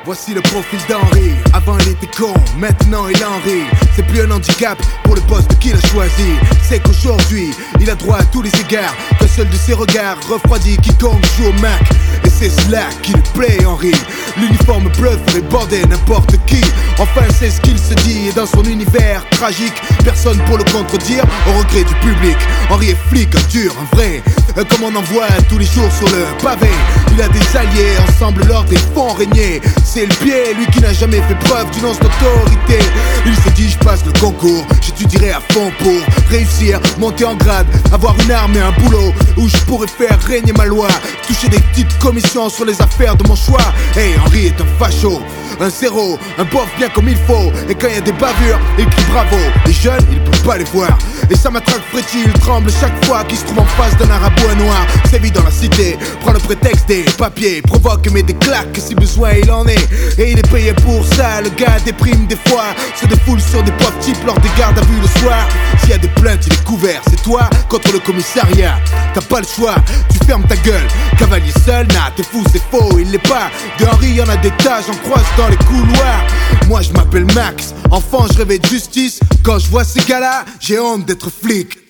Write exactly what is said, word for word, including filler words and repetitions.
Voici le profil d'Henri. Avant il était con, maintenant il en rit. C'est plus un handicap pour le poste qu'il a choisi. C'est qu'aujourd'hui il a droit à tous les égards, que seul de ses regards refroidit quiconque joue au Mac. Et c'est cela qui lui plaît Henri. L'uniforme bleu ferait border n'importe qui. Enfin c'est ce qu'il se dit. Et dans son univers tragique, personne pour le contredire, au regret du public. Henri est flic, un dur, un vrai, euh, comme on en voit tous les jours sur le pavé. Il a des alliés, ensemble l'ordre ils font régner. C'est le pied, lui qui n'a jamais fait preuve d'une once d'autorité. Il s'est dit je passe le concours, j'étudierai à fond pour réussir, monter en grade, avoir une arme et un boulot où je pourrais faire régner ma loi, toucher des petites commissions sur les affaires de mon choix. Hey, Henri est un facho, un zéro, un bof bien comme il faut. Et quand il y a des bavures, il crie bravo. Les jeunes, ils peuvent pas les voir. Et sa matraque frétille tremble chaque fois qu'il se trouve en face d'un arabe ou un noir. Sévit dans la cité, prend le prétexte des papiers, provoque mais des claques si besoin il en est. Et il est payé pour ça, le gars déprime des fois, se défoule sur des pauvres types lors des gardes à vue le soir. S'il y a des plaintes, il est couvert, c'est toi contre le commissariat. T'as pas le choix, tu fermes ta gueule. Cavalier seul, nah, t'es fou, c'est faux, il l'est pas. De Henri, y'en a des tas, j'en croise dans les couloirs. Moi je m'appelle Max, enfant je rêvais de justice. Quand je vois ces gars-là, j'ai honte d'être flic.